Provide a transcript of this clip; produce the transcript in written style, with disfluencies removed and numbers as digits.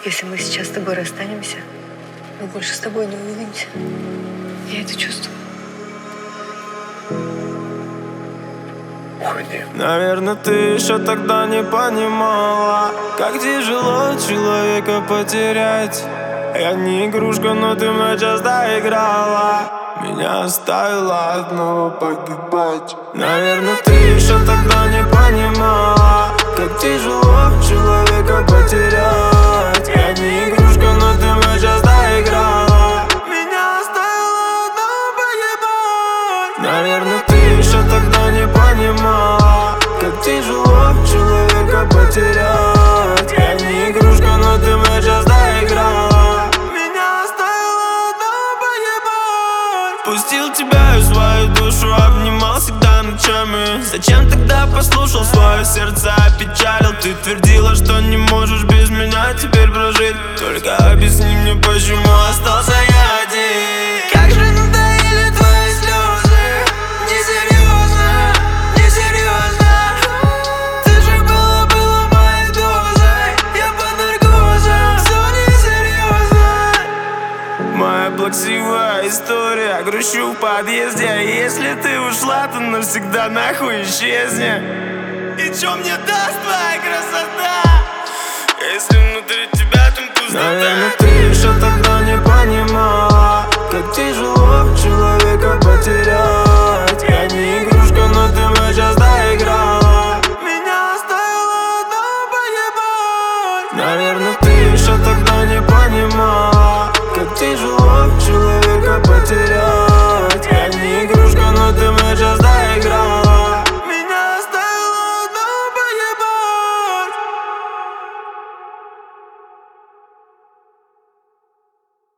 Если мы сейчас с тобой расстанемся, мы больше с тобой не увидимся. Я это чувствую. Уходи. Наверное, ты еще тогда не понимала, как тяжело человека потерять. Я не игрушка, но ты мной часто играла, меня оставила одного погибать. Наверное, ты еще тогда не понимала, как тяжело человека потерять. Я не игрушка, но ты мной часто играла, меня оставила одного погибать. Наверное, ты еще тогда не понимала, как тяжело человека потерять. Я не игрушка, но ты мной часто играла, меня оставила одного погибать. Пустил тебя и свою душу обнимал всегда ночами. Зачем тогда послушал свое сердце, опечалил? Ты твердила, что не можешь без меня теперь прожить. Только объясни мне, почему остался я один. Как же надоели твои слезы, несерьезно, несерьезно. Ты же была моей дозой, я под наркозом, все несерьезно. Моя плаксивая история, грущу в подъезде. Если ты ушла, то навсегда нахуй исчезни. И чё мне даст твоя красота, если внутри тебя там пустота? Наверное, ты еще тогда не понимала, как тяжело человека потерять. Я не игрушка, но ты мной часто играла, меня оставила одного погибать. Наверное, ты еще тогда не понимала, как тяжело человека потерять.